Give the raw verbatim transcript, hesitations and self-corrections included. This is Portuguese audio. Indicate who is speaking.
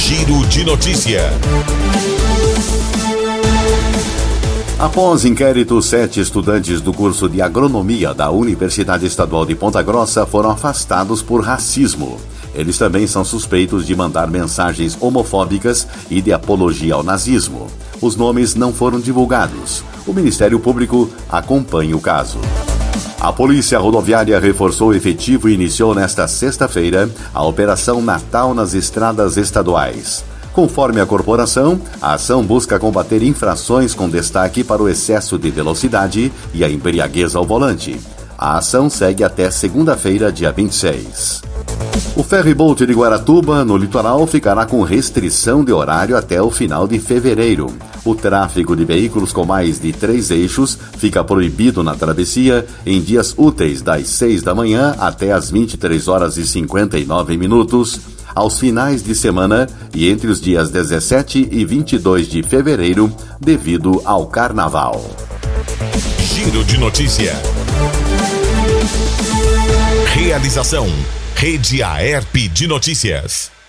Speaker 1: Giro de Notícia.
Speaker 2: Após inquérito, sete estudantes do curso de agronomia da Universidade Estadual de Ponta Grossa foram afastados por racismo. Eles também são suspeitos de mandar mensagens homofóbicas e de apologia ao nazismo. Os nomes não foram divulgados. O Ministério Público acompanha o caso. A Polícia Rodoviária reforçou o efetivo e iniciou nesta sexta-feira a Operação Natal nas estradas estaduais. Conforme a corporação, a ação busca combater infrações com destaque para o excesso de velocidade e a embriaguez ao volante. A ação segue até segunda-feira, dia vinte e seis. O ferry-boat de Guaratuba, no litoral, ficará com restrição de horário até o final de fevereiro. O tráfego de veículos com mais de três eixos fica proibido na travessia em dias úteis das seis da manhã até as vinte e três horas e cinquenta e nove minutos, aos finais de semana e entre os dias dezessete e vinte e dois de fevereiro, devido ao Carnaval.
Speaker 1: Giro de Notícia. Realização: Rede Aerp de Notícias.